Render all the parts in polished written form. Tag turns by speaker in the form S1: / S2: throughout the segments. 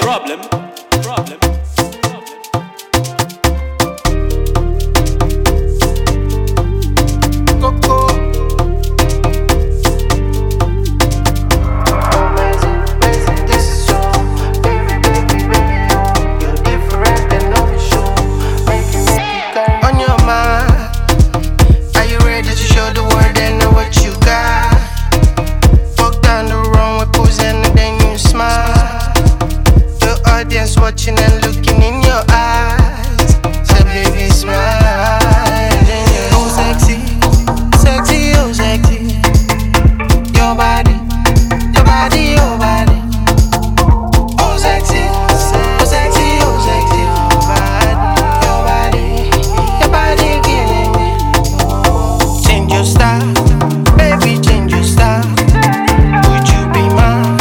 S1: Problem.
S2: Coco. Amazing, this is so. Baby, you're different and no show. Make you carry on your mind. Are you ready to show the world they know what you got? Walk down the runway, pose and then you smile. The audience watching and looking in your eyes. So baby, smile. Oh sexy, oh sexy. Your body. Oh sexy, oh sexy. Your body killing me. Change your style, baby, change your style. Would you be mine?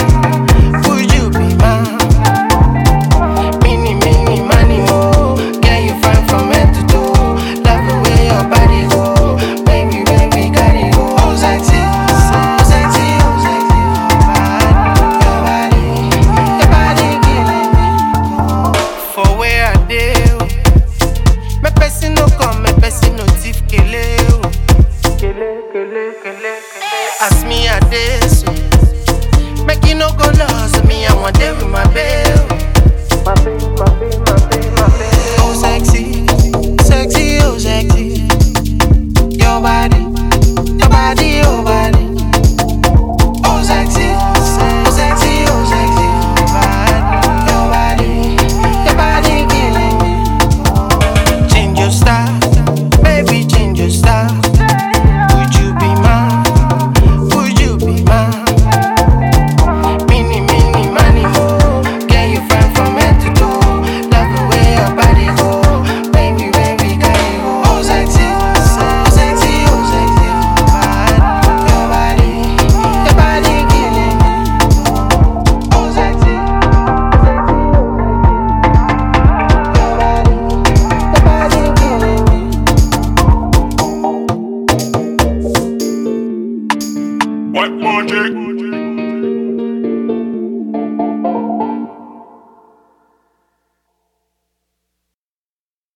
S2: Mini, money, more. Get you fine from head to toe. Love the way your body go. Baby, got it go. Oh sexy, oh sexy. Your body killing me. For where I deal, my person no come, my person no thief kele. Ask me a this, make you no go lost. Me I want day with my babe. Oh sexy, oh sexy. Your body. Oh sexy, oh sexy. Your body killing me. Change your style, baby, change your style. Would you be mine? Mini, money, more. Get you fine from head to toe. Love the way your body go. Baby, got it go. Oh sexy, oh sexy. Your body killing me. Oh sexy, your body killing me.
S3: What magic?